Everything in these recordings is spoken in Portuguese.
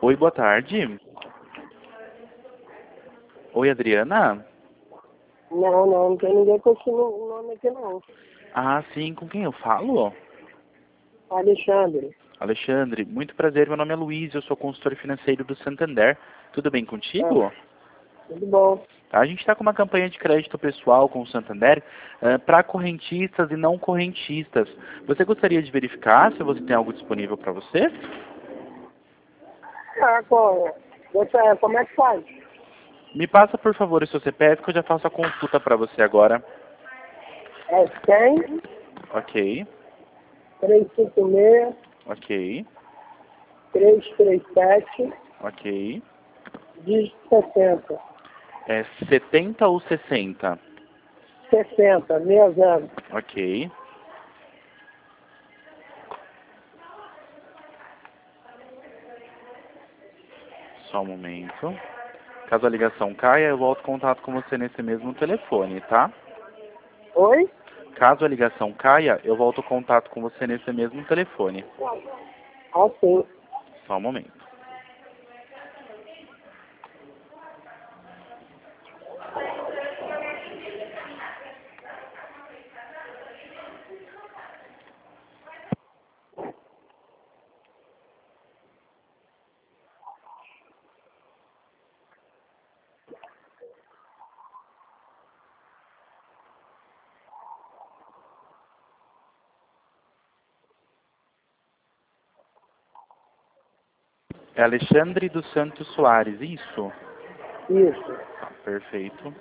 Oi, boa tarde. Oi, Adriana? Não tem ninguém com esse nome aqui não. Ah, sim, com quem eu falo? Alexandre. Alexandre, muito prazer, meu nome é Luiz, eu sou consultor financeiro do Santander. Tudo bem contigo? Tudo bom. Tá, a gente está com uma campanha de crédito pessoal com o Santander para correntistas e não correntistas. Você gostaria de verificar se você tem algo disponível para você? Como é que faz? Me passa, por favor, o seu CPF que eu já faço a consulta para você agora. É 100, Ok, 356, ok, 337, ok. dígito 60. É 70 ou 60? 60, 60. Ok. Só um momento. Caso a ligação caia, eu volto em contato com você nesse mesmo telefone, tá? Oi? Caso a ligação caia, eu volto em contato com você nesse mesmo telefone. Ah, sim. Só um momento. É Alexandre dos Santos Soares, isso? Isso. Tá, perfeito.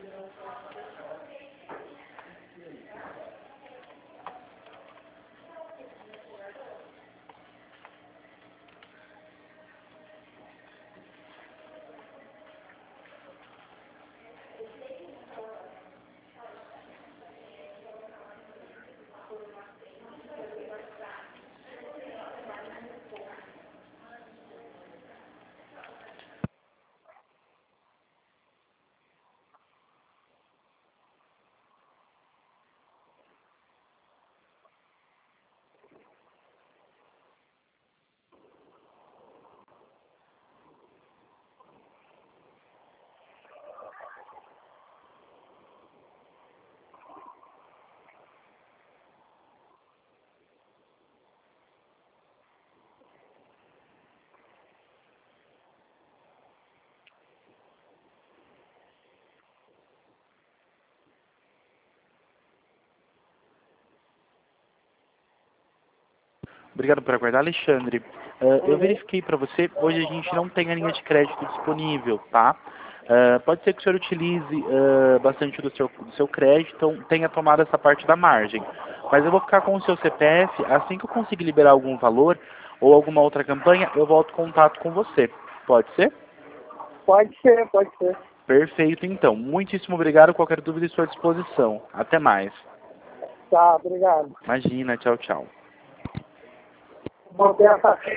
Obrigado por aguardar, Alexandre. Eu verifiquei para você, hoje a gente não tem a linha de crédito disponível, tá? Pode ser que o senhor utilize bastante do seu crédito, então tenha tomado essa parte da margem. Mas eu vou ficar com o seu CPF, assim que eu conseguir liberar algum valor ou alguma outra campanha, eu volto em contato com você. Pode ser? Pode ser, pode ser. Perfeito, então. Muitíssimo obrigado. Qualquer dúvida à sua disposição. Até mais. Tá, obrigado. Imagina, tchau, tchau. Bom,